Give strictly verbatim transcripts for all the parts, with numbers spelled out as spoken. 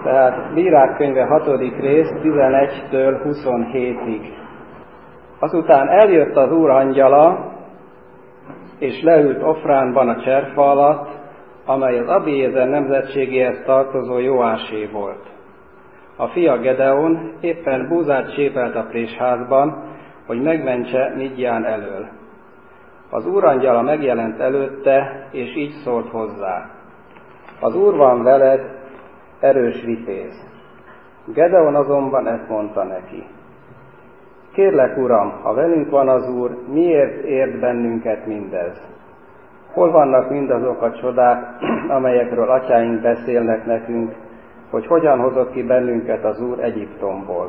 Tehát Bírák könyve hatodik rész tizenegytől huszonhétig. Azután eljött az Úr angyala, és leült Ofránban a cserfa alatt, amely az Abiézer nemzetségéhez tartozó Joásé volt. A fia Gedeon éppen búzát csépelt a présházban, hogy megmentse Midján elől. Az Úr angyala megjelent előtte, és így szólt hozzá: az Úr van veled, erős vitéz. Gedeon azonban ezt mondta neki: kérlek, Uram, ha velünk van az Úr, miért ért bennünket mindez? Hol vannak mindazok a csodák, amelyekről atyáink beszélnek nekünk, hogy hogyan hozott ki bennünket az Úr Egyiptomból?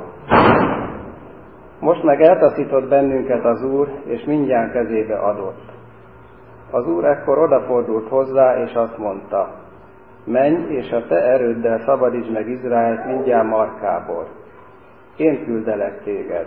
Most meg eltaszított bennünket az Úr, és mindjárt kezébe adott. Az Úr ekkor odafordult hozzá, és azt mondta: menj, és a te erőddel szabadítsd meg Izraelt mindjárt markából. Én küldelek téged.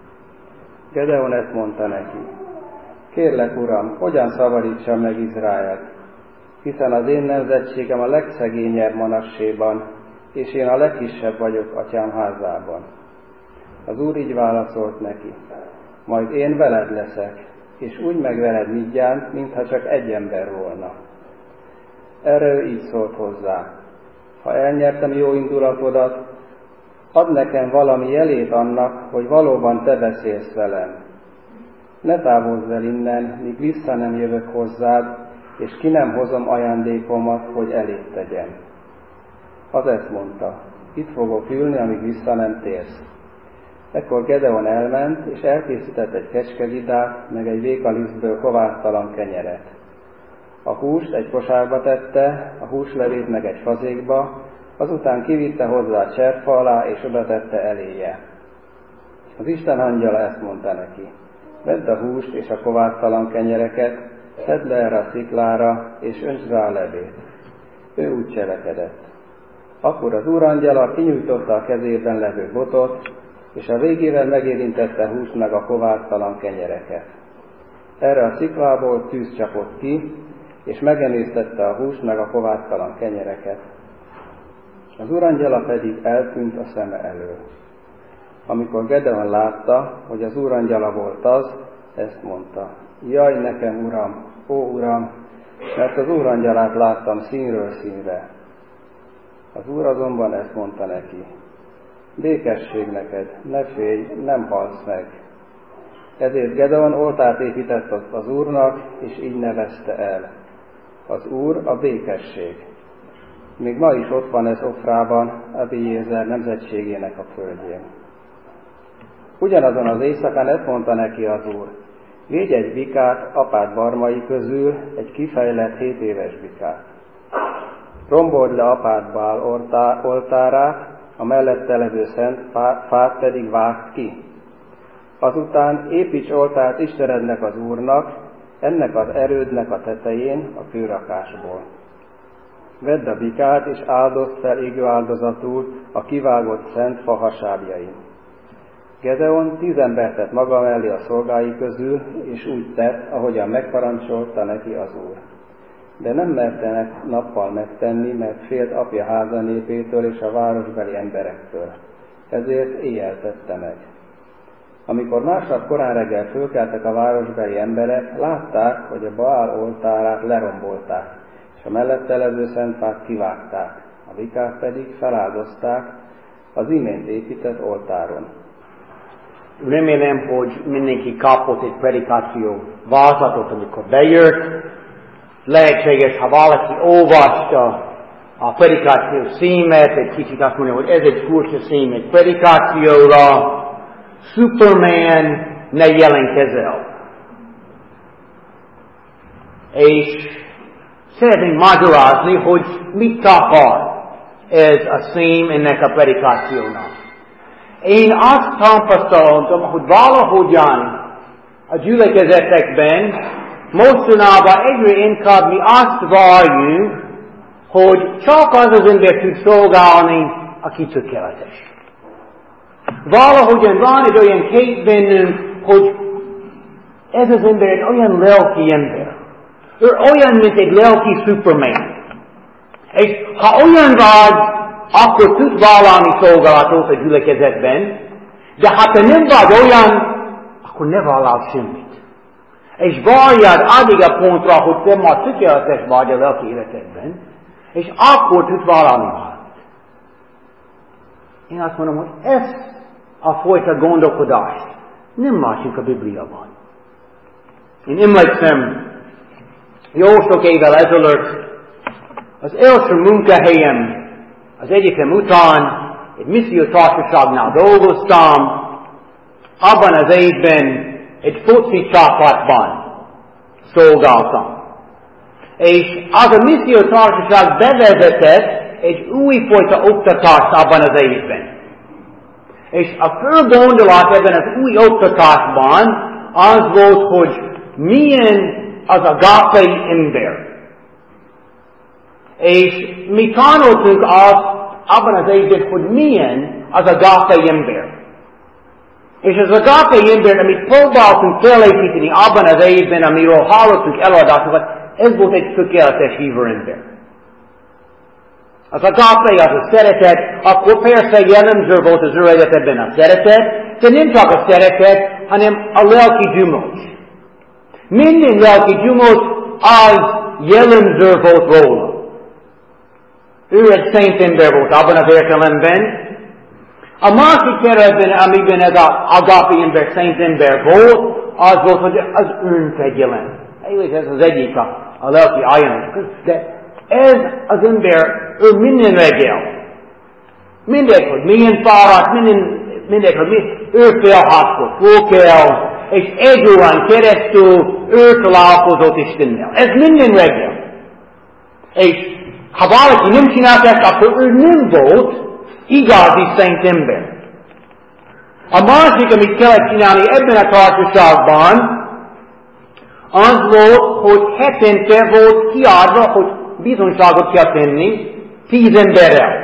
Gedeon ezt mondta neki: kérlek, Uram, hogyan szabadítsam meg Izraelt? Hiszen az én nemzetségem a legszegényebb Manasséban, és én a legkisebb vagyok atyám házában. Az Úr így válaszolt neki: majd én veled leszek, és úgy megvered Midjánt, mintha csak egy ember volna. Erre ő így szólt hozzá: ha elnyertem jó indulatodat, add nekem valami jelét annak, hogy valóban te beszélsz velem. Ne távozz el innen, míg vissza nem jövök hozzád, és ki nem hozom ajándékomat, hogy elét tegyem. Az ezt mondta: itt fogok ülni, amíg vissza nem térsz. Ekkor Gedeon elment, és elkészített egy kecskevidát, meg egy vékalisztből kovásztalan kenyeret. A húst egy kosárba tette, a húslevét meg egy fazékba, azután kivitte hozzá a cserfa alá, és oda tette eléje. Az Isten angyala ezt mondta neki: vedd a húst és a kovásztalan kenyereket, szedd le erre a sziklára, és öntsd rá a levét. Ő úgy cselekedett. Akkor az Úr angyala kinyújtotta a kezében levő botot, és a végével megérintette a húst meg a kovásztalan kenyereket. Erre a sziklából tűz csapott ki, és megemésztette a húst meg a kovásztalan kenyereket. Az Úr angyala pedig eltűnt a szeme elől. Amikor Gedeon látta, hogy az Úr angyala volt az, ezt mondta: jaj nekem, Uram, ó Uram, mert az Úr angyalát láttam színről színre. Az Úr azonban ezt mondta neki: békesség neked, ne félj, nem halsz meg. Ezért Gedeon oltárt épített az Úrnak, és így nevezte el: az Úr a békesség. Még ma is ott van ez Ofrában, Abiézer nemzetségének a földjén. Ugyanazon az éjszakán ezt mondta neki az Úr: védj egy bikát apád barmai közül, egy kifejlett hét éves bikát. Rombold le apád Bál oltárát, a mellette levő szent fát pedig vágd ki. Azután építs oltárt Istenednek az Úrnak, ennek az erődnek a tetején, a kőrakásból. Vedd a bikát, és áldozd fel égő áldozatul a kivágott szent fa hasábjain. Gedeon tíz embert tett maga mellé a szolgái közül, és úgy tett, ahogyan megparancsolta neki az Úr. De nem merte nappal megtenni, mert félt apja háza népétől és a városbeli emberektől. Ezért éjjel tette meg. Amikor másnap korán reggel fölkeltek a városbeli emberek, látták, hogy a Baál oltárát lerombolták, és a mellette levő szentfát kivágták, a bikát pedig feláldozták az imént épített oltáron. Remélem, hogy mindenki kapott egy predikáció vázatot, amikor bejött. Lehetséges, ha valaki olvasta a predikáció címet, egy kicsit azt mondja, hogy ez egy furcsa cím egy predikációra, Superman ne jelentkezel. És szeretném magyarázni, hogy mit akar ez a cím ennek a predikációnak. Én azt tapasztaltam, hogy valahogyan a gyülekezetekben mostanában egyre inkább mi azt várjuk, hogy csak az az ember tud szolgálni, aki tökéletes. Valahogyan van egy olyan kép bennünk, hogy ez az ember egy olyan lelki ember. Ő olyan, mint egy lelki Superman. És ha olyan vagy, akkor tud vállalni szolgálatot a gyülekezetben, de ha te nem vagy olyan, akkor ne vállal semmit. És várjad addig a pontra, hogy te már tökéletes vagy a lelki életedben, és akkor tud vállalni valamit. Én azt mondom, hogy ez a fajta gondolkodás nem másik a Bibliában. Én emlékszem, jó sok évvel ezelőtt az első munkahelyem az egyetem után egy missziótársaságnál dolgoztam, abban az évben egy foci csapatban szolgáltam. És az a missziótársaság bevezetett egy újfajta oktatást abban az évben. És a fő gondolat ebben az új oktatásban az volt, hogy milyen az agape ember. És mi tanultunk azt abban az évben, hogy milyen az agape ember. És az agape ember, amit próbáltunk felépíteni abban az évben, amiről hallottunk előadásokat, ez volt egy tökéletes hívő ember. Az agape, az a szeretet, akkor persze jellemző volt az ő életében a szeretet, de nem csak a szeretet, hanem a lelki gyümölcs. Minden lelki gyümölcs az jellemző volt róla. Ő egy szent ember volt abban az értelemben. A másik területben, amiben ez az agape ember, szent ember volt, az volt, hogy az önfegyelem. Ez az egyik a, a lelki ajánlás. De ez az ember, ő minden reggel, mindegy, hogy milyen fáradt, minden, mindegy, hogy mi, ő felhatkor, föl kell, és egy órán keresztül ő találkozott Istennel. Ez minden reggel. És ha valaki nem csinált ezt, akkor ő nem volt igazi szent ember. A másik, amit kellett csinálni ebben a társaságban, az volt, hogy hetente volt kiadva, hogy bizonyságot kell tenni tíz emberrel.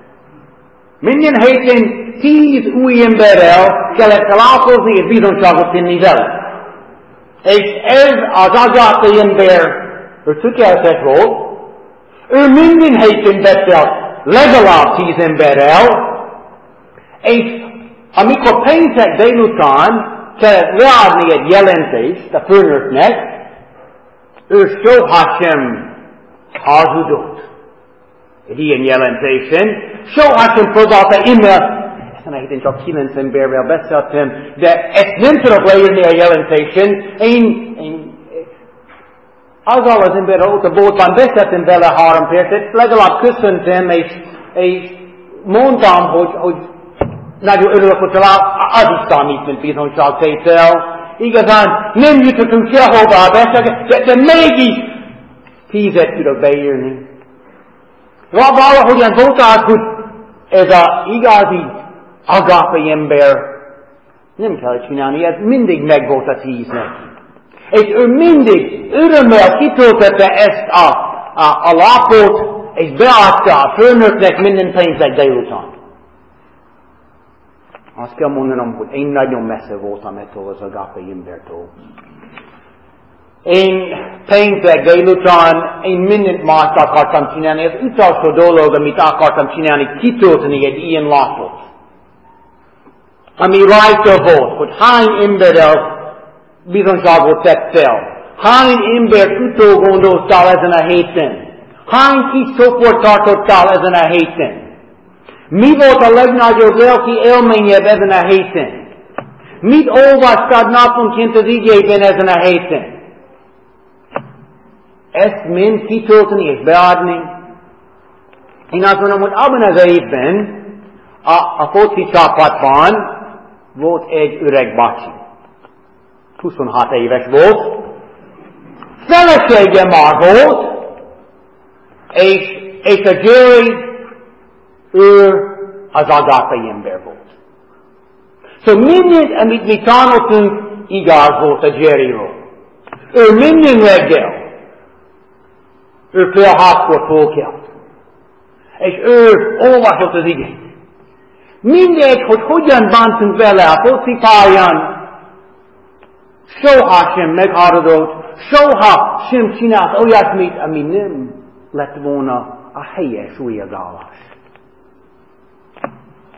Minden héten tíz új emberrel kellett találkozni és bizonyságot tenni vele. És ez az agape ember, ő tökéletes volt, ő minden héten beszélt legalább tíz emberrel, és amikor péntek délután kellett leadni egy jelentést a főnöknek, ő soha sem hazudott egy ilyen jelentésen, soha sem próbálta e-mail. Ezen a héten csak kilenc emberrel beszéltem, de ezt nem tudok leírni a jelentésen. Én, én azzal az emberrel ott a boltban beszéltem vele három percet, legalább köszöntem, és, és mondtam, hogy, hogy nagyon örülök, hogy talán az is számít, mint bizonyságtétel. Igazán nem jutottunk sehova a beszélgetésre, de, de mégis tízet tudok beírni. Valahogyan volt az, hogy ez az igazi agape ember nem kell csinálni, ez mindig megvolt a tíznek. És ő mindig örömmel kitöltötte ezt a, a, a lapot, és beadta a főnöknek minden pénzek délután. Azt kell mondanom, hogy én nagyon messze voltam ettől az agape embertől. Én péntek délután, én mindent mást akartam csinálni. Az utolsó dolog, amit akartam csinálni, kitölteni egy ilyen lapot. Ami rajta volt, hogy hány emberrel bizonyságot tettél. Hány embert utógondoltál ezen a héten. Hány kis csoport tartottál ezen a héten. Mi volt a legnagyobb lelki élményed ezen a héten? Mit olvastad naponként az igében ezen a héten? Ezt mind kitölteni és beadni. Én azt mondom, hogy abban az évben a, a foci csapatban volt egy öreg bácsi. huszonhat éves volt. Felesége már volt, és, és a Jerry, ő az agape ember volt. Szóval mindent, amit mi tanultunk, igaz volt a Jerryről. Ő minden reggel, ő fél hatkor fölkelt. És ő olvasott az igét. Mindegy, hogy hogyan bántunk vele a foci pályán, soha sem megharadott, soha sem csinált olyasmit, ami nem lett volna a helyes újjazálás.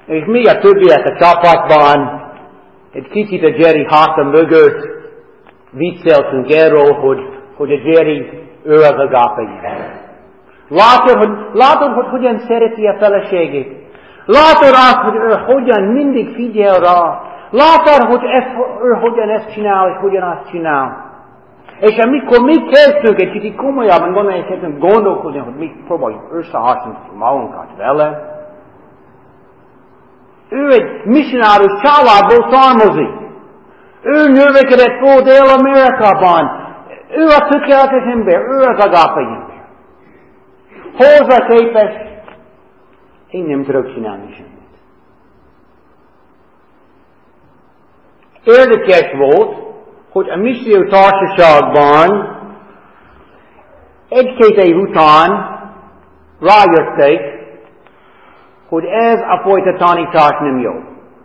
És mi a többiek a csapatban, egy kicsit a Jerry háta mögött vicceltünk erről, hogy, hogy a Jerry, ő az agape. Látod, hogy, látod, hogy hogyan szereti a feleségét? Látod azt, hogy ő hogyan mindig figyel rá? Látod, hogy ezt, ő hogyan ezt csinál, és hogyan azt csinál? És amikor mi kezdtünk egy kicsit komolyabban gondolni, kezdtünk gondolkodni, hogy mi próbáljuk összehasonlítani magunkat vele, ő egy missionárus családból származik. Ő növekedett volt Dél-Amerikában. Ő a tökéletes ember, ő az agape ember. Hozzá képest, én nem tudok csinálni semmit. Érdekes volt, hogy a misszió társaságban egy-két év után rájöttek, hogy ez a fajta tanítás nem jó.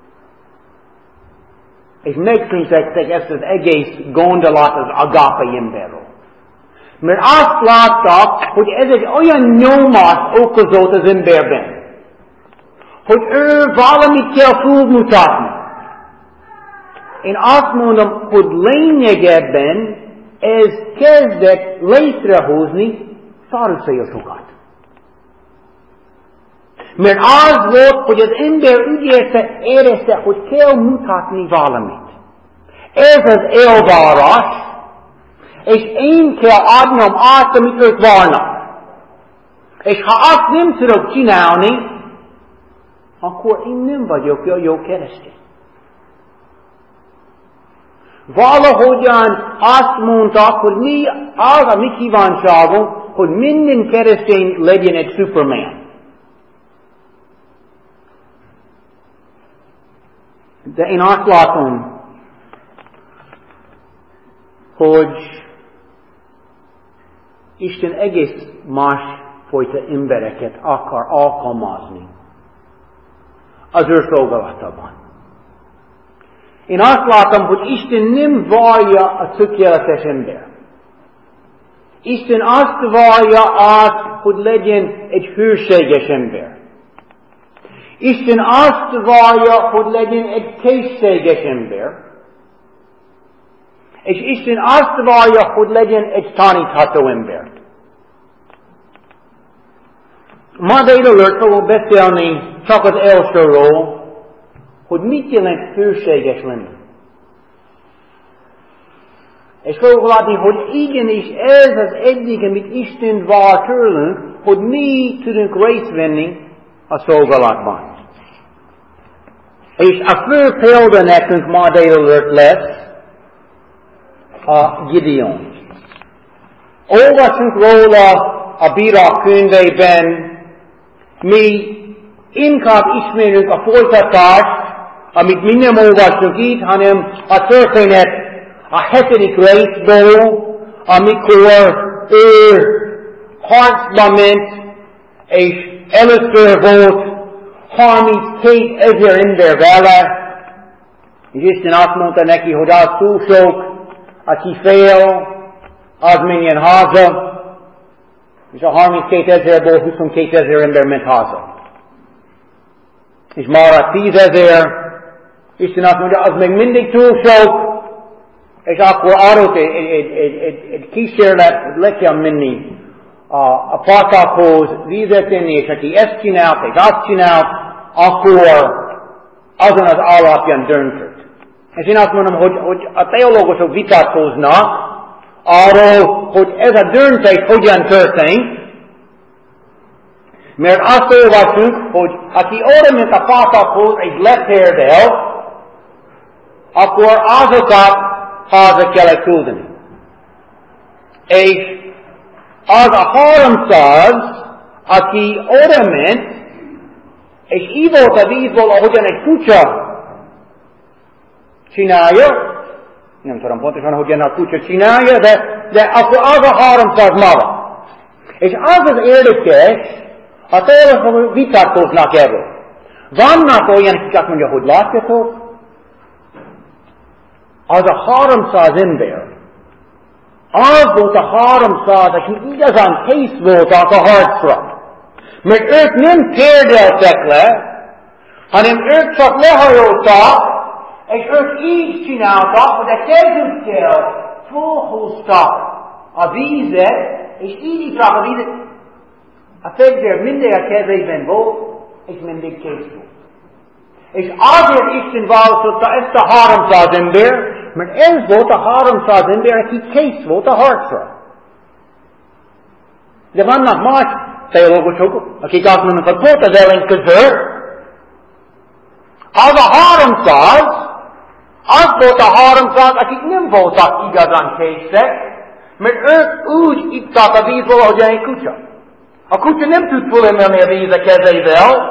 És megszüntettek ezt az egész gondolat az agape emberről. Mert azt láttak, hogy ez egy olyan nyomást okozott az emberben, hogy ő valamit kell túlmutatni. Én azt mondom, hogy lényegében ez kezdett létrehozni fariszeusokat. Mert az volt, hogy az ember úgy érte, érezte, hogy kell mutatni valamit. Ez az elvárás, és én kell adnom azt, amit ők várnak. És ha azt nem tudok csinálni, akkor én nem vagyok jó, jó keresztény. Valahogyan azt mondták, hogy mi, az a mi kívánságunk, hogy minden keresztény legyen egy Superman. De én azt látom, hogy Isten egész más fajta embereket akar alkalmazni az ő szolgálatában. Én azt látom, hogy Isten nem várja a tökéletes ember. Isten azt várja azt, hogy legyen egy hűséges ember. Isten azt várja, hogy legyen egy készséges ember. És Isten azt várja, hogy legyen egy tanítható ember. Ma délelőtt fogok beszélni csak az elsőről, hogy mit jelent hűséges lenni. És fogok látni, hogy igenis ez az egyik, amit Isten vár tőlünk, hogy mi tudunk részt venni a szolgálatban. És a fő példa nekünk ma délelőtt lesz a Gideon. Olvasunk róla a Bírák könyvében, mi inkább ismerünk a folytatást, amit mi nem olvasunk itt, hanem a történet a hetedik részből, amikor ő harcba ment, és először volt harminckét ezer ember vele, és Isten azt mondta neki, hogy az túl sok, aki fél, az menjen haza, és a harminckét ezerből huszonkét ezer ember ment haza. És maradt tízezer, Isten azt mondja, az még mindig túl sok, és akkor adott egy, egy, egy, egy, egy kísérlet, hogy le kell menni a, a patakhoz, vízet tenni, és aki ezt csinált, és azt csinált, akkor azon az alapján döntött. És én azt mondom, hogy, hogy a teológusok vitatkoznak arról, hogy ez a döntés hogyan történt, mert azt olvasunk, hogy aki oda ment a patakhoz és letérdel, akkor azokat haza kellett küldeni. És az a háromszáz, aki oda ment, és ivott a vízból, ahogyan egy kutya csinálja, nem tudom pontosan, hogyan a kutya csinálja, de, de akkor az a háromszáz maradt. És az az érdekes, a teológusok vitatkoznak erről. Vannak olyan, akik azt mondja, hogy látjátok, az a háromszáz ember, az volt a háromszáz, akik igazán kész voltak a harcra. Mert ők nem térdeltek le, hanem ők csak lehajoltak, és ők így csináltak, hogy a kezükkel fölhúztak a vízet, és így itták a vízet. A fegyver mindig a kezében volt, és mindig kész volt. És azért Isten választotta ezt a háromszáz ember, mert ez volt a háromszáz ember, aki kész volt a harcra. De vannak más teológusok, akik azt mondják, hogy volt az ellenkező. Az a háromszáz, az volt a háromszáz, akik nem voltak igazán készek, mert ők úgy itták a vízból, ahogy egy kutya. A kutya nem tud fölemelni a víz a kezeivel,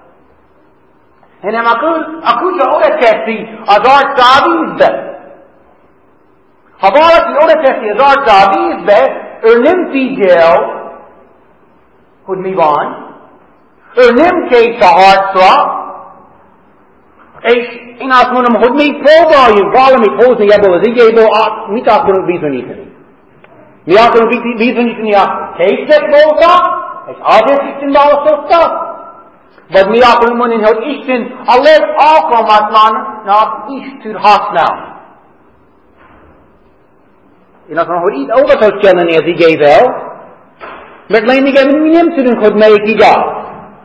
hanem a kutya oda teszi az arcá a vízbe. Ha valaki oda teszi az arcá a vízbe, ő nem figyel, hogy mi van, ő nem kész a harcra, és én azt mondom, hogy mi próbáljunk valamit hozni ebből az igéből, mit akarunk bizonyítani? Mi akarunk bizonyítani, hogy készek voltak, és azért Isten választotta? Vagy mi akarunk mondani, hogy Isten a legalkalmatlannak is tud használni? Én azt mondom, hogy itt óvatos kell lenni az igével, mert lényegében mi nem tudunk, hogy melyik igaz.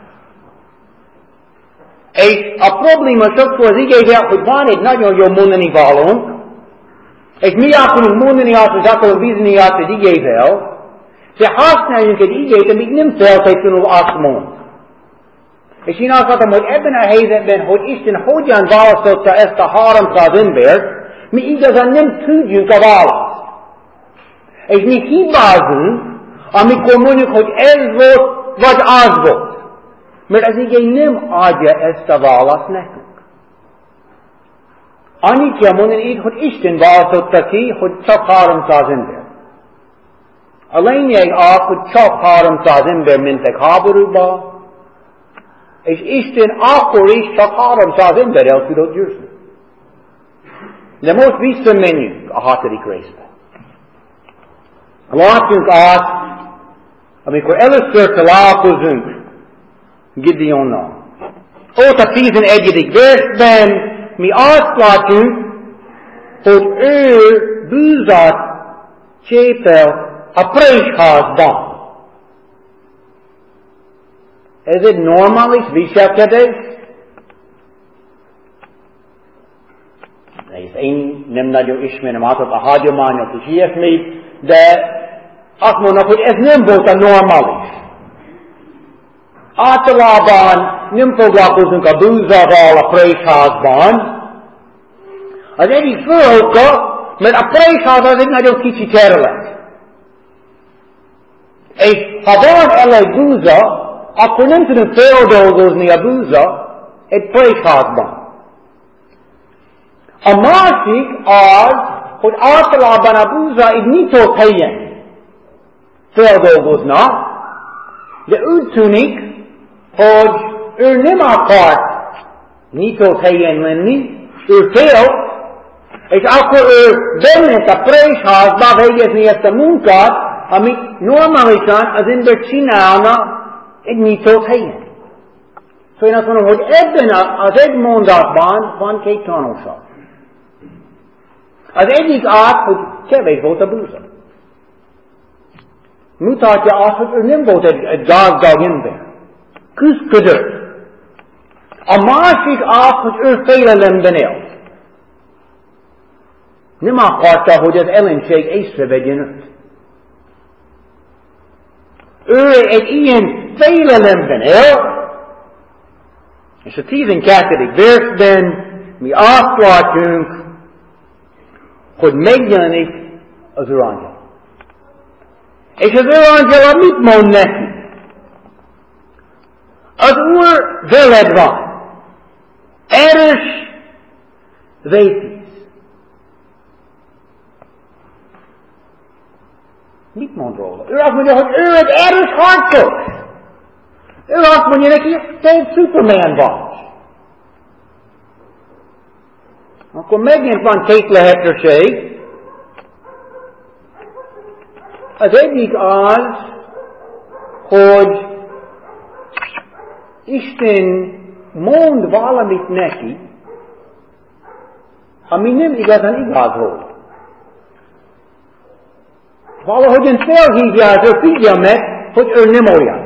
És a probléma sokszor az igével, hogy van egy nagyon jó mondani valónk, és mi akarunk mondani azt, hogy akarunk bizonyítani azt az igével, de használjunk egy igét, amit nem feltétlenül azt mond. És én azt mondom, hogy ebben a helyzetben, hogy Isten hogyan választotta ezt a háromszáz embert, mi igazán nem tudjunk a választ. És mi hibázunk, amikor mondjuk, hogy ez volt, vagy az volt. Mert az igény nem adja ezt a választ nekünk. Annyit kell mondani így, hogy Isten választotta ki, hogy csak háromszáz ember. A lényeg az, hogy csak háromszáz ember mentek háborúba, és Isten akkor is csak háromszáz ember el tudott győzni. De most visszamenjünk a hatodik részbe. Látunk azt, amikor először találkozunk Gideonnal. Ott a tizenegyedik versben mi azt látjuk, hogy ő bűzat csépel a présházban. Ez egy normális viselkedés? Én nem nagyon ismerem azokat a hagyományok és ilyesmit, de azt mondom, hogy ez nem volt a normális. Általában nem foglalkozunk a bűzával a présházban. Az egyik fő oka, mert a présház az egy nagyon kicsi terület. És ha van elég bűza, akkor nem tudunk feldolgozni a bűza egy présházban. A másik az, hogy általában a bűza egy nyitott helyen feldolgozna, de úgy tűnik, hogy ő nem akart nyitott helyen lenni, ő félt, és akkor ő bement a présházba végezni ezt a munkát, amit normálisan az ember csinálna egy nyitott helyen. Szóval én azt mondom, hogy ebben az egy mondatban van két tanulság. Az egyik az, hogy kevés volt a bűza. Mutatja azt, hogy ő nem volt egy, egy gazdag ember. Küzdködött. A másik az, hogy ő félelemben élt. Nem akarta, hogy az ellenség észrevegyen őt. Ő egy ilyen félelemben él, és a tizenkettedik versben mi azt látjuk, hogy megjelenik az Úrangyal. És az Úrangyal mit mond neki? Az Úr veled van. Erős vétész. Mit mond róla? Ő azt mondja, hogy ő egy erős harcos. Ő azt mondja neki, te egy Superman vagy. Akkor megint van két lehetőség. Az egyik az, hogy Isten mond valamit neki, ami nem igazán igaz volt. Valahogyan felhívja az ő figyelmet, hogy ő nem olyan.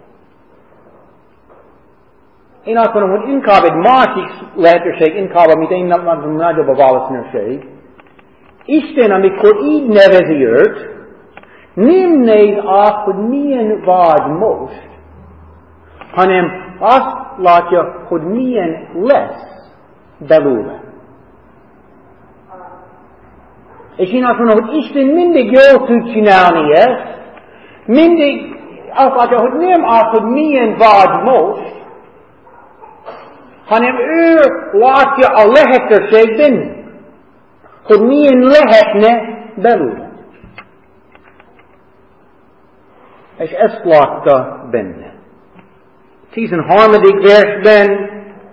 Én azt mondom, hogy inkább egy másik lehetőség, inkább, amit én nem mondom, nagyobb a valószínűség. Isten, amikor így nevezi őt, nem néz azt, hogy milyen vagy most, hanem azt látja, hogy milyen lesz belőle. És én azt mondom, hogy Isten mindig jól tud csinálni ezt, mindig azt látja, hogy nem az, hogy milyen vagy most, hanem ő látja a lehetőségben, hogy milyen lehetne belőle. És ezt látta benne. tizenharmadik versben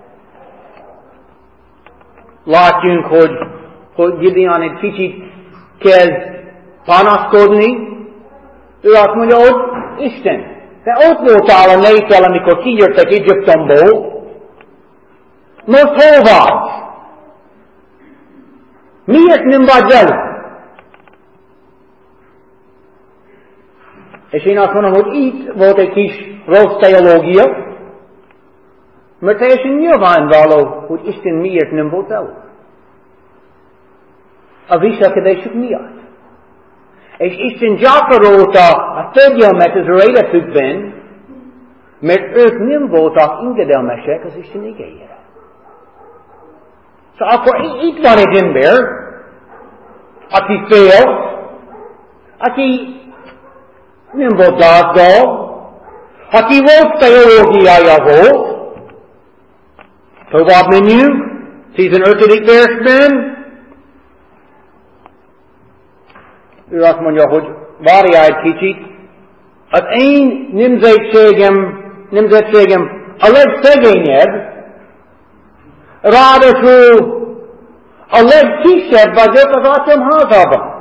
látjunk, hogy, hogy Gideon egy kicsit kezd panaszkodni. Ő azt mondja, hogy Isten, te ott voltál a néptel, amikor kijöttek Egyiptomból, most hol vagy? Miért nem vagy velünk? És én azt mondom, hogy itt volt egy kis rossz teológia, mert teljesen nyilvánvaló, hogy Isten miért nem volt velünk. A viselkedésük miatt. És Isten gyakorolta a fegyelmet az ő életükben, mert ők nem voltak engedelmesek az Isten igéjére. Szóval akkor itt van egy ember, aki fél, aki nem volt gazdag, aki volt teológiája volt. Tovább menjünk, tizenötödik versben. Ő azt mondja, hogy várjál egy kicsit, az én nemzetségem, nemzetségem a legszegényebb, ráadásul a legkisebb vagyok az atyám házában.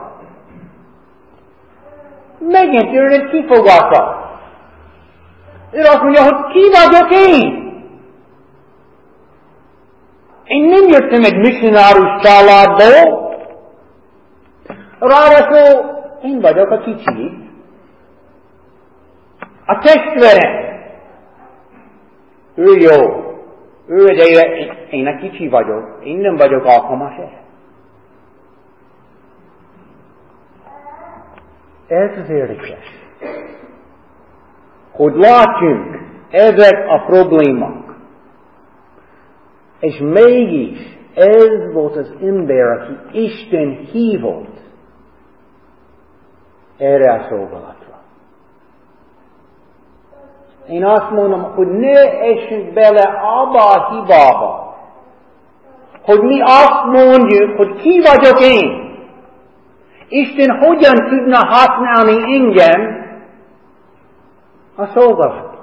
Megint jön egy kifogása. Ő azt mondja, hogy ki vagyok én? Én nem jöttem egy misszionárus családból, ráadásul én vagyok a kicsi. A testvérem. Ő jó. Ő ideje, én, én a kicsi vagyok. Én nem vagyok alkalmas erre. Ez az érdekes. Hogy látjunk ezek a problémák. És mégis ez volt az ember, aki Isten hívott erre a szolgálatra. Én azt mondom, hogy ne essünk bele abba a hibába, hogy mi azt mondjuk, hogy ki vagyok én. Isten hogyan tudna használni engem a szolgálatban.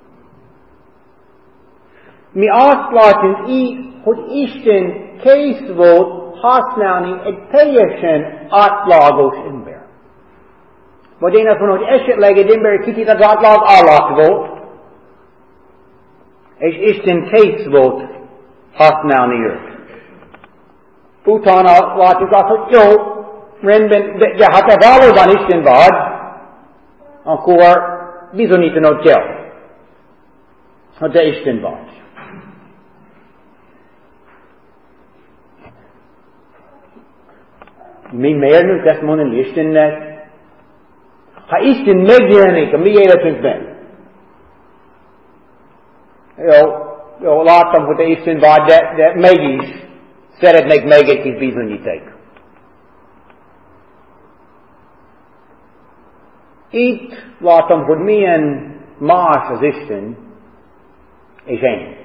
Mi azt látjuk így, hogy Isten kész volt használni egy teljesen átlagos ember. Vagy én azt mondom, hogy esetleg egy ember kicsit az átlag alatt volt, és Isten kész volt használni őt. Utána látjuk azt, hogy jó, rendben, de, de ha te valóban Isten vagy, akkor bizonyítanod kell, hogy te Isten vagy. Mi mérnünk ezt mondani Istennek? Ha Isten megjelenik a mi életünkben, jó, jó, láttam, hogy te Isten vagy, de, de mégis szeretnék még egy kis bizonyíték. Itt látom, hogy milyen más az Isten és én.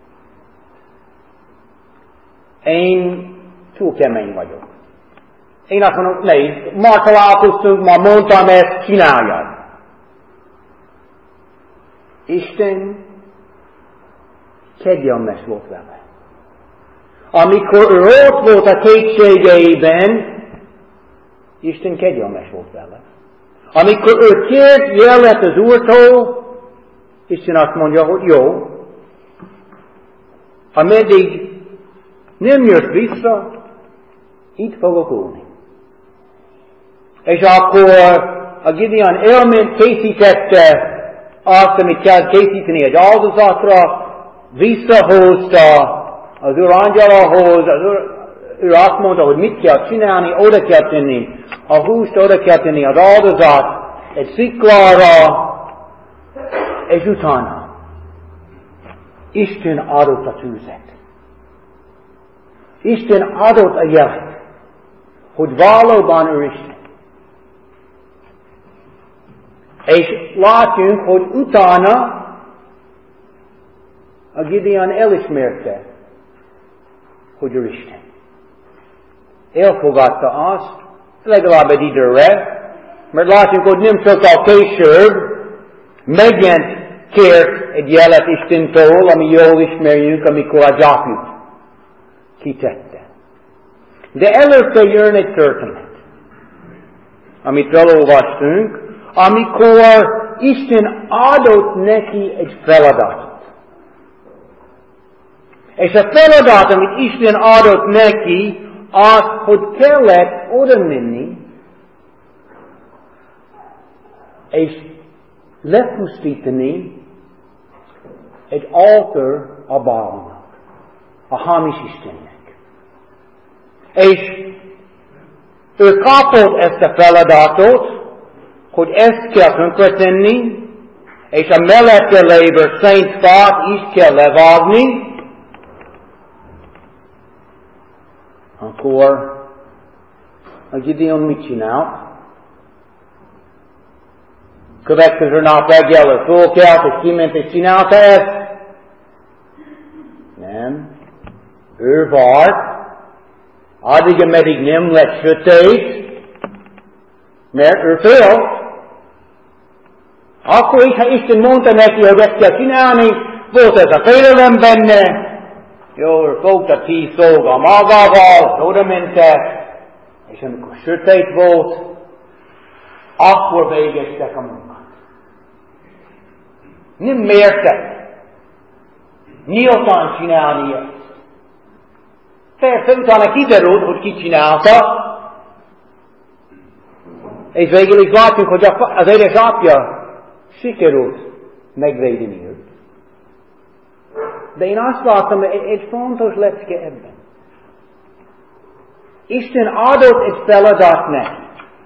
Én túl kemény vagyok. Én azt mondom, nézd, ma találkoztunk, ma mondtam ezt, csináljad. Isten kegyelmes volt vele. Amikor ő ott volt a kétségeiben, Isten kegyelmes volt vele. Amikor ő kért jelet az Úrtól, Isten azt mondja, hogy jó, ameddig nem jött vissza, itt fogok ülni. És akkor a Gideon elment, készítette azt, amit kell készíteni egy áldozatra, visszahozta az Úr angyalahoz, az Úr, ő azt mondta, hogy mit kell csinálni, oda kell tenni a húst, oda kell tenni az áldozat egy sziklára, és utána Isten adott a tűzet. Isten adott a jelet, hogy valóban ő Isten. És látjunk, hogy utána a Gideon elismerte, hogy ő Isten. Elfogadta azt, legalább egy időre, mert látjunk, hogy nem sokkal később megint kért egy jelet Istentől, ami jól ismerjük, amikor a gyapjút kitette. De előtte jön egy történet, amit elolvastunk, amikor Isten adott neki egy feladatot. És a feladat, amit Isten adott neki, az, hogy kellett oda menni, és lepusztítani egy altar a Bálnak, a hamis Istennek. És ő kapott ezt a feladatot, hogy ezt kell tönkretenni, és a mellette lévő szent fát is kell levágni, akkor a Gideon mit csinált? Következő nap reggel fölkelt, és kiment, és csinálta ezt? Nem. Ő várt, addig, ameddig nem lett sötét, mert ő félt. Akkor is, ha Isten mondta neki, hogy ezt kell csinálni, volt ez a félelem benne, jó, ő fogta tíz szolga magával, oda mente, és amikor sötét volt, akkor végeztek a munkát. Nem mertek nyíltan csinálni ezt. Persze utána kiderült, hogy ki csinálta, és végül is látjuk, hogy az édesapja sikerült megvédeni őt. De én azt látom, hogy egy fontos lecke ebben. Isten adott egy feladat neki.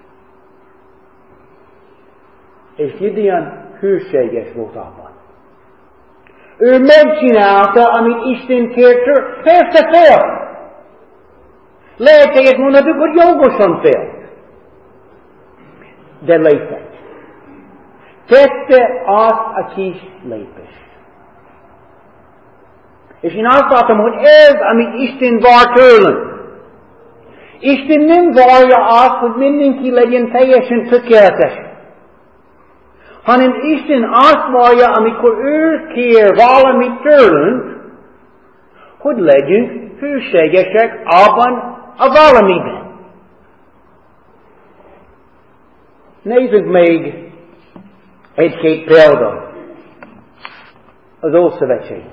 És Gideon hűséges volt abban. Ő megcsinálta, amit Isten kért tőle. Persze félt. Lehetséges mondhatjuk, hogy jogosan félt. De lépett. Tette azt a kis lépést. És én azt látom, hogy ez, amit Isten vár tőlünk. Isten nem várja azt, hogy mindenki legyen teljesen tökéletes. Hanem Isten azt várja, amikor ő kér valamit tőlünk, hogy legyünk hűségesek abban a valamiben. Nézzük még egy-két példa az Ószövetségben.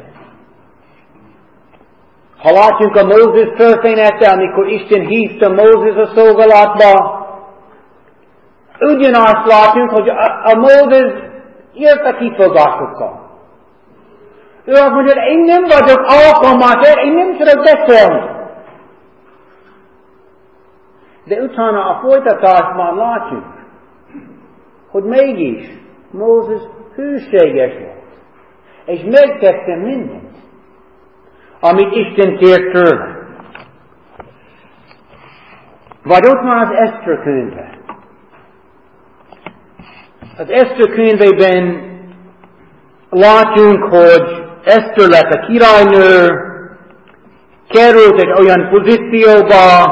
Ha látjuk a Mózes története, amikor Isten hívta Mózes a szolgálatba, ugyanazt látjuk, hogy a, a Mózes jött a kifogásokkal. Ő azt mondja, hogy én nem vagyok alkalmas, én nem tudok beszélni. De utána a folytatásban látjuk, hogy mégis Mózes hűséges volt, és megtette mindent, amit Isten kért tőle. Vagy ott van az Eszter könyve. Az Eszter könyvében látjunk, hogy Eszter lett a királynő, került egy olyan pozícióba,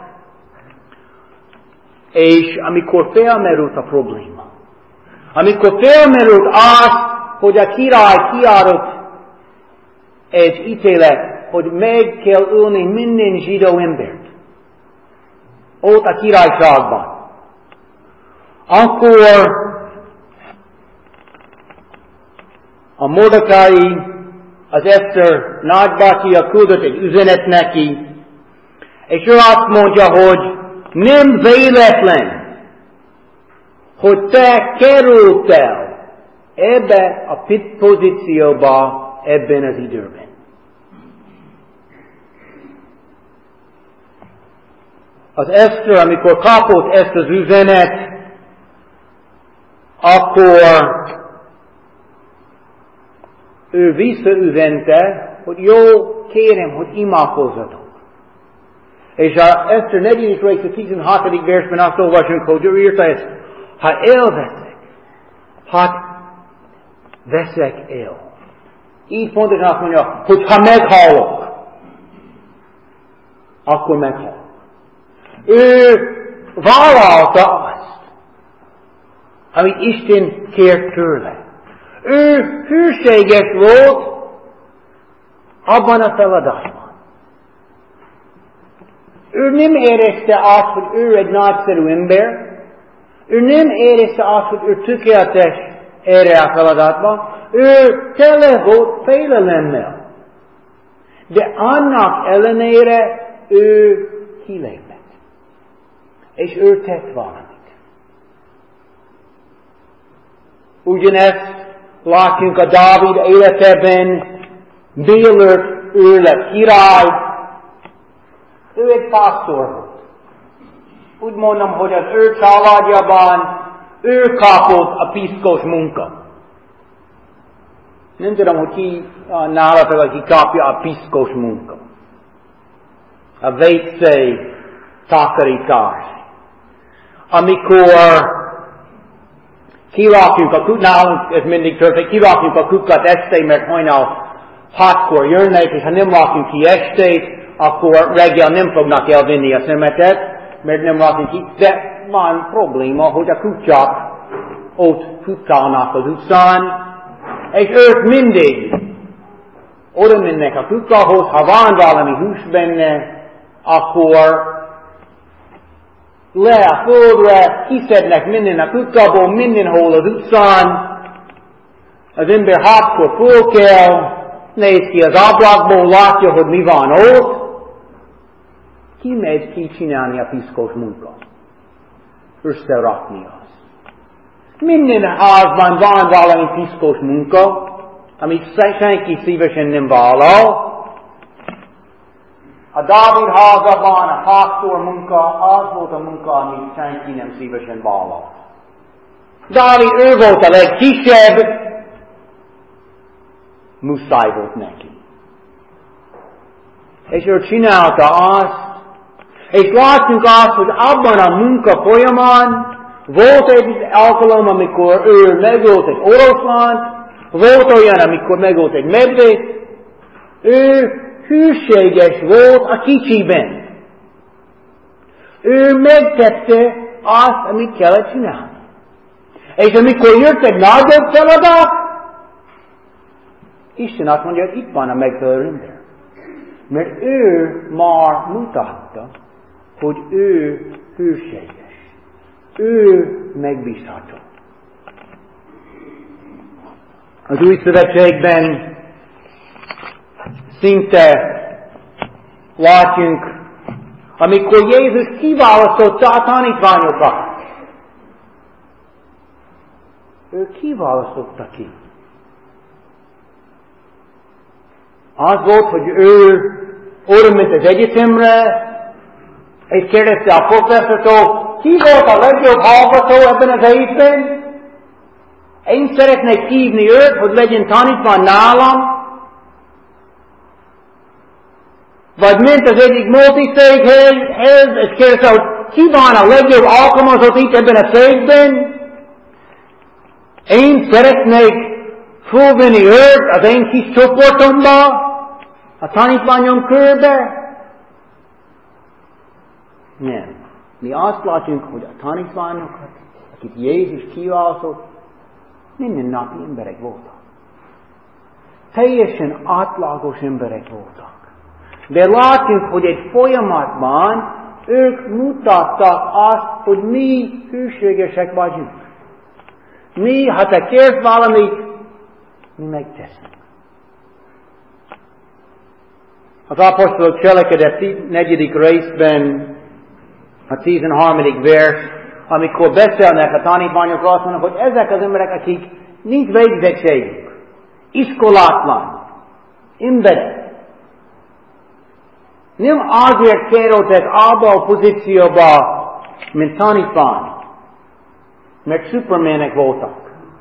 és amikor felmerült a probléma, amikor felmerült az, hogy a király kiadott egy ítélet, hogy meg kell ölni minden zsidó embert, ott a királyságban, akkor a Mordekai az Eszter nagybátyja küldött egy üzenet neki, és ő azt mondja, hogy nem véletlen, hogy te kerültél ebbe a pozícióba ebben az időben. Az Eszter, amikor kapott ezt az üzenet, akkor ő visszaüzente, hogy jó, kérem, hogy imádkozzatok. És az Eszter negyedik része tizenhatodik versben azt olvasunk, hogy ő írta ezt, ha elveszek, hát veszek el. Így pontosan azt mondja, hogy ha meghalok, akkor meghalok. Ő vállalta azt, amit Isten kért tőle. Ő hűséges volt abban a feladatban. Ő nem érezte azt, hogy ő egy nagyszerű ember. Ő nem érezte azt, hogy ő tökéletes erre a feladatban. Ő tele volt félelemmel. De annak ellenére ő kilépett. És ő tett valamit. Ugyanezt látjuk a Dávid életében, mielőtt ő lett király, ő egy pásztor volt. Úgy mondom, hogy az ő családjában ő kapott a piszkos munka. Nem tudom, hogy ki nálatok, aki kapja a piszkos munka. A vécé takarítás. Amikor kirakjuk a kukat, nálunk ez mindig történik, kirakjuk a kukat este, mert hajnal hatkor jönnek, és ha nem rakjuk ki estét, akkor reggel nem fognak elvinni a szemetet, mert nem rakjuk ki. De van probléma, hogy a kutyák ott futálnak az utcán, és ők mindig oda mennek a kukához, ha van valami hús benne, akkor le a földre, kiszednek minden a kukából, mindenhol az utcán, az ember hatkor föl kell, néz ki az ablakból, látja, hogy mi van ott, ki megy ki csinálni a piszkos munkát? Összerakni azt. Minden házban van valami piszkos munka, amit senki szívesen nem vállal. A Dávid házában a pásztor munka, az volt a munka, amit senki nem szívesen vállal. Dávid, ő volt a legkisebb, muszáj volt neki. És ő csinálta azt, és látjuk azt, hogy abban a munka folyamán volt egy alkalom, amikor ő megölt egy oroszlánt, volt olyan, amikor megölt egy medvét, ő hűséges volt a kicsiben. Ő megtette azt, amit kellett csinálni. És amikor jött egy nagyobb feladat, Isten azt mondja, hogy itt van a megfelelő ember. Mert ő már mutatta, hogy ő hűséges. Ő megbízható. Az új szövetségben szinte látjunk, amikor Jézus kiválasztotta a tanítványokat. Ő kiválasztotta ki. Az volt, hogy ő oda ment az egyetemre, és kérdezte a professzortól, ki volt a legjobb hallgató ebben az évben? Én szeretnék hívni őt, hogy legyen tanítvány nálam. Vagy ment az egyik multiszékhez, és kérdezte, hogy ki van a legjobb alkalmazott itt ebben a székben? Én szeretnék fölvenni őt az én kis csoportomba, a tanítványom körbe. Nem. Mi azt látjuk, hogy a tanítványokat, akik Jézus kiválasztott, mindennapi emberek voltak. Teljesen átlagos emberek voltak. De látjuk, hogy egy folyamatban ők mutattak azt, hogy mi hűségesek vagyunk. Mi, ha te kérsz valamit, mi megteszünk. Az apostolok cselekedet negyedik részben, a tizenharmadik vers, amikor beszélnek a tanítványokról, azt mondnak, hogy ezek az emberek, akik nincs végzettségük, iskolátlan, emberek, nem azért kerültek abba a pozícióba, mint tanítvány, mert szupermenek voltak,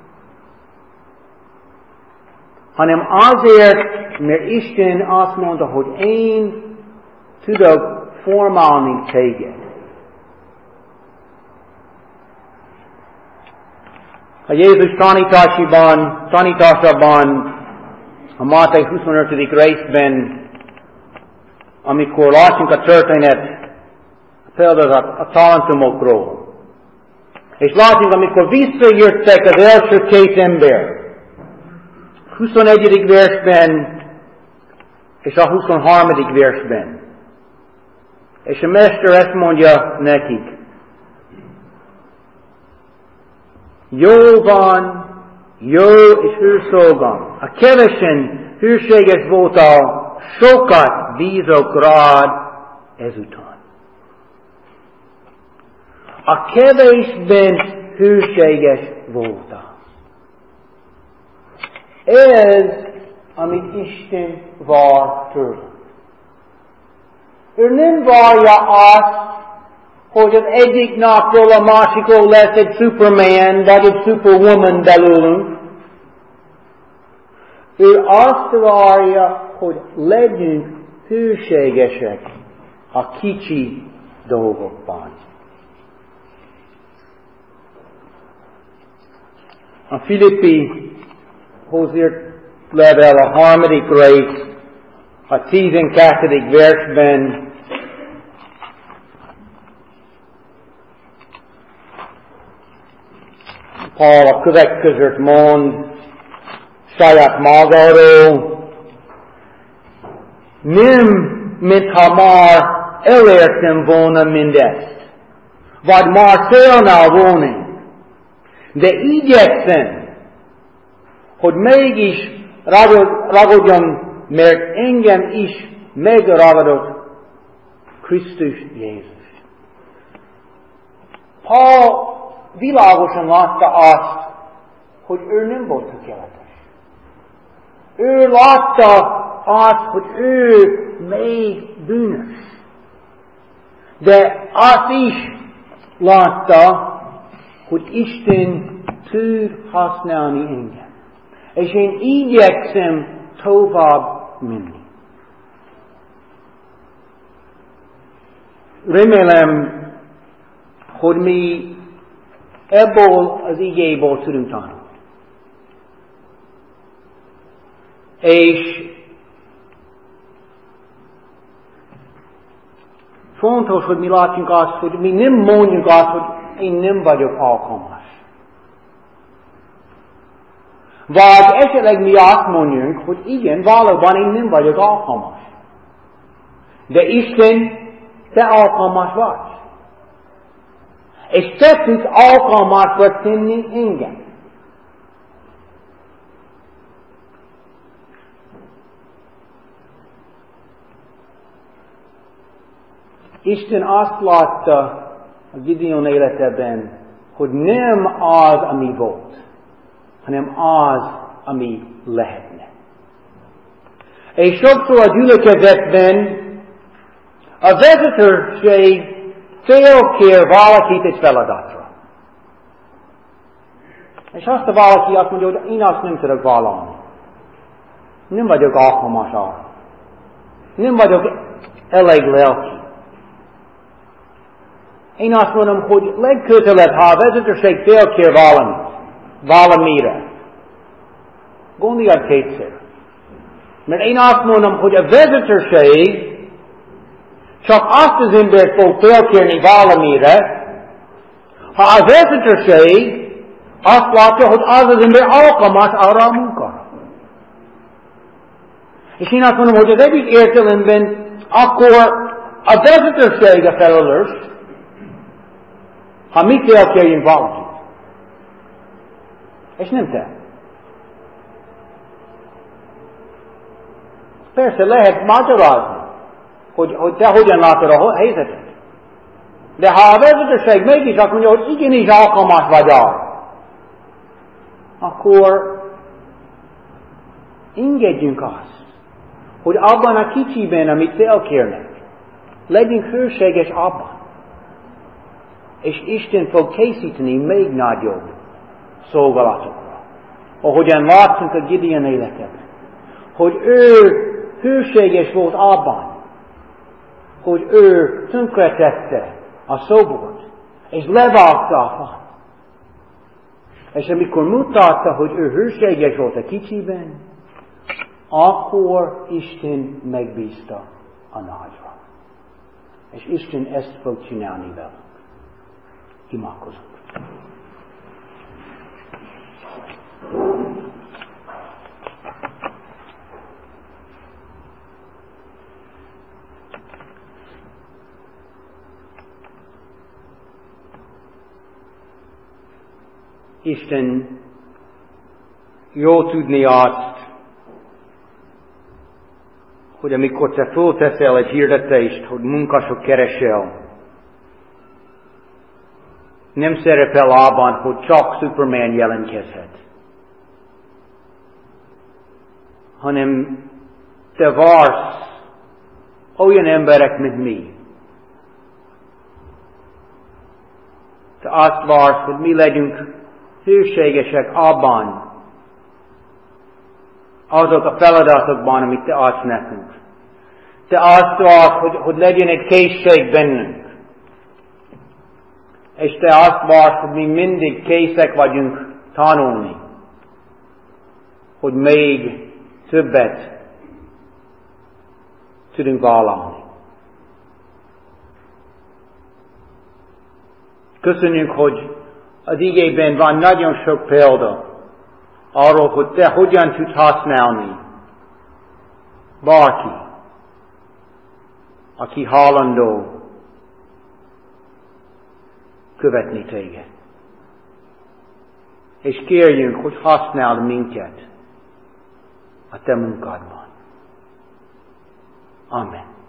hanem azért, mert Isten azt mondta, hogy én tudok formálni téged. A Jézus tanításában, tanításában, a Máté huszonötödik részben, amikor látunk a történet, például a talentumokról, és látunk, amikor visszajöttek az első két ember, huszonegyedik versben és a huszonharmadik versben. És a Mester ezt mondja nekik, jó van, jó és hűszolgam. A kevesen hűséges voltál, sokat bízok rád ezután. A kevésben hűséges voltál. Ez, amit Isten vár tőlünk. Ő nem várja azt, hogy az egyik napról a másikról lesz egy Superman, vagy egy Superwoman belőlünk. Ő azt várja, hogy legyünk hűségesek a kicsi dolgokban. A Filippihoz írt levél a harmadik rész, a tizenkettedik versben Paul a következőt mond saját magáról. Nem, mintha már elértem volna mindezt, vagy már félnál volna, de igyekszem, hogy mégis ragadjon, mert engem is megragadott Krisztus Jézus. Paul világosan látta azt, hogy ő nem volt tökéletes. Ő látta azt, hogy ő még bűnös. De azt is látta, hogy Isten tud használni engem. És én igyekszem tovább menni. Remélem, hogy mi ebből az igéből tudunk tanulni. És fontos, hogy mi látjunk azt, hogy mi nem mondjuk azt, hogy én nem vagyok alkalmas. Vagy esetleg mi azt mondjuk, hogy igen, valóban én nem vagyok alkalmas. De Isten, te alkalmas vagy. És te tudsz alkalmasra tenni engem. Isten azt látta a Gideon életében, hogy nem az, ami volt, hanem az, ami lehetne. És sokszor a gyülekezetben a vezetőség félkér valakit egy feladatra. És azt a valaki azt mondja, hogy én azt nem tudok vállalni. Nem vagyok alkalmas arra. Nem vagyok elég lelki. Én azt mondom, hogy legközelebb, ha a vezetőség félkér valamit, valamire, gondoljad kétszer. Mert én azt mondom, hogy a vezetőség csak azt az embert fog félkérni valamire, ha a vezetőség azt látja, hogy az az ember alkalmas arra a munkára. És én azt mondom, hogy az egyik értelemben akkor a vezetőség a felelős, ha mi félkérjünk valakit. És nem te. Persze lehet magyarázni. hogy, hogy te hogyan látod a helyzetet. De ha a vezetőség mégis azt mondja, hogy igenis alkalmas vagy arra, akkor engedjünk azt, hogy abban a kicsiben, amit elkérnek, legyünk hűséges abban. És Isten fog készíteni még nagyobb szolgálatokra. Ahogyan látszunk a Gideon életében, hogy ő hűséges volt abban, hogy ő tönkretette a szobort, és levágta a fát. És amikor mutatta, hogy ő hűséges volt a kicsiben, akkor Isten megbízta a nagyra. És Isten ezt fog csinálni velünk. Imádkozunk. Isten, jó tudni azt, hogy amikor te fölteszel egy hirdetést, hogy munkások keresel, nem szerepel abban, hogy csak Superman jelentkezhet, hanem te vársz olyan emberek, mint mi. Te azt vársz, hogy mi legyünk hűségesek abban, azok a feladatokban, amit te adsz nekünk. Te azt vársz, hogy, hogy legyen egy készség bennünk. És te azt vársz, hogy mi mindig készek vagyunk tanulni, hogy még többet tudunk vállalni. Köszönjük, hogy az igében van nagyon sok példa arról, hogy te hogyan tudsz használni bárki, aki hajlandó követni téged. És kérjünk, hogy használd minket a te munkádban. Amen.